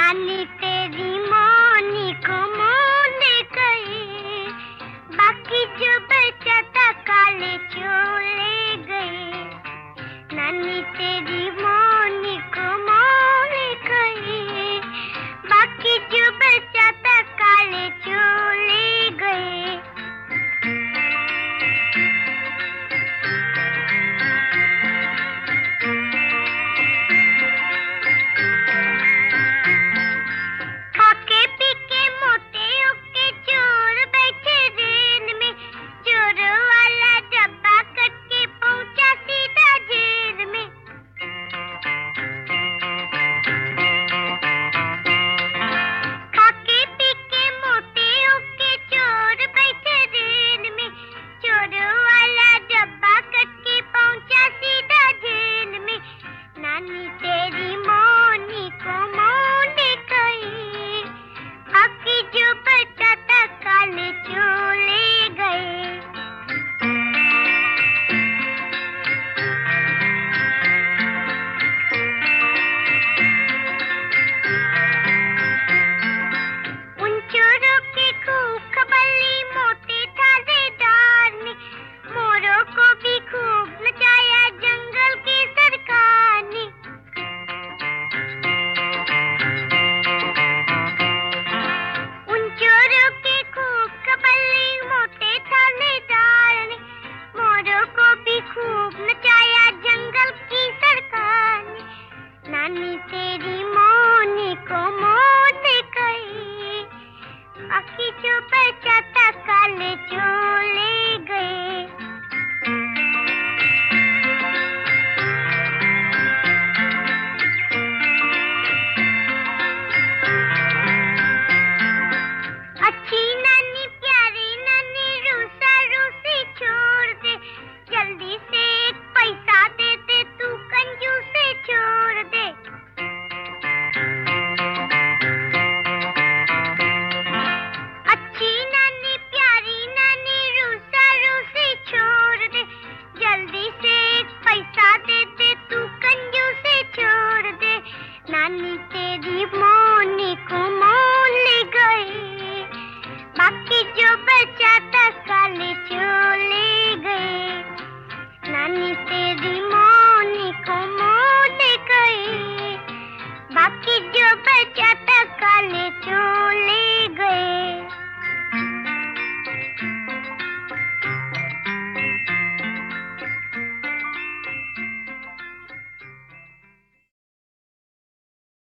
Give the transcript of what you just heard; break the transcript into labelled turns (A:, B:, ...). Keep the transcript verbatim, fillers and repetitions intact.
A: नानी तेरी मोनी को मोह ले गई, बाकी जो बचा था काले चोले गए। नानी तेरी मोनी को मोह ले गई, बाकी जो बचा था काले चोले गए। खाके पी के मोटे होके चोर बैठे रेल में, चोर वाला डब्बा कट के पहुंचा सीधा जेल में। खाके पी के मोटे होके चोर बैठे रेल में, चोर वाला डब्बा कट के पहुंचा सीधा जेल में। नानी तेरी मोनी को मोह ले गई, बाकी जो बचा था काले चोले गए। उन चोरों की खूब खबली मोटे थानेदार ने, मोरों को भी खूब नचाया जंगल की सरकार ने। उन चोरों की खूब खबली मोटे थानेदार ने, मोरों को भी खूब नचाया जंगल की सरकार ने। नानी तेरी मोनी को मोह ले गई, बाकी जो बचा था काले चोले गए। अच्छी नानी प्यारी नानी रूसा रूसी छोड़ दे, जल्दी से एक पैसा दे दे तू कंजूसी छोड़ दे। अच्छी नानी प्यारी नानी रूसा रूसी छोड़ दे, जल्दी से एक पैसा दे दे तू कंजूसी छोड़ दे। नानी तेरी मोनी को मोह ले गई, बाकी जो बचा था काले चोले गए। नानी तेरी मोनी को मोह ले गई, बाकी जो बचा था काले चोले